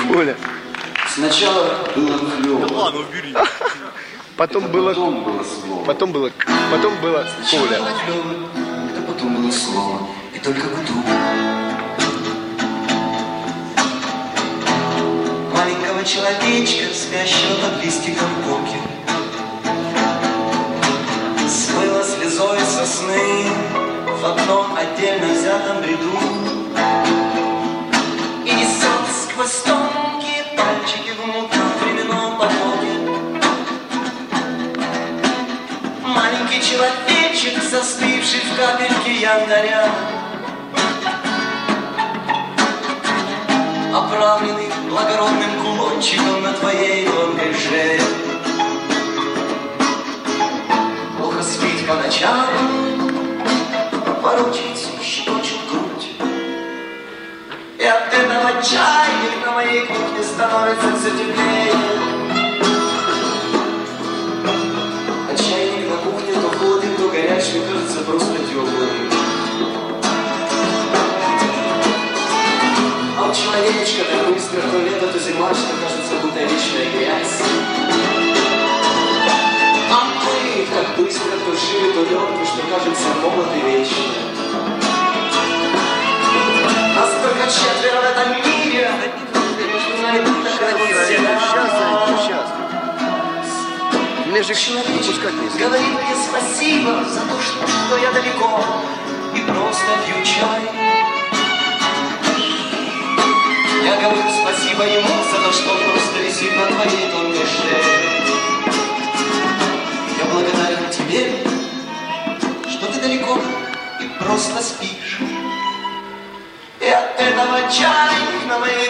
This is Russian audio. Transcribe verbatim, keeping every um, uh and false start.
Коля. Сначала было клёво. Да ладно, убери. Потом Это было... потом было слово. Потом было... Потом было Сначала Коля. было клёво, это потом было слово. И только вдруг маленького человечка, спящего под листиком коки, смыло слезой сосны в одном отдельно взятом ряду и несет сквозь тонкие пальчики в мутном временном потоке. Маленький человечек, застывший в капельке янтаря, оправленный благородным кулончиком на твоей тонкой шее. Плохо спит по ночам, ворочается, щекочет грудь. И от этого чайник на моей кухне становится все теплее. А чайник на кухне то холодный, то горячий, кажется просто теплым. А у человечка так быстро, то лето, то зима, что кажется, будто вечная грязь. А мы так быстро, то живы, то мертвы, что кажется молоды вечно. Нас только четверо в этом мире, между нами такая вот стена. Сейчас, сейчас. Мне же выпускать не Говорит мне спасибо за то, что, что я далеко и просто пью чай. Я говорю спасибо ему за то, что он просто висит на твоей тонкой шее. Я благодарен тебе, что ты далеко и просто спишь. И от этого чайник на моей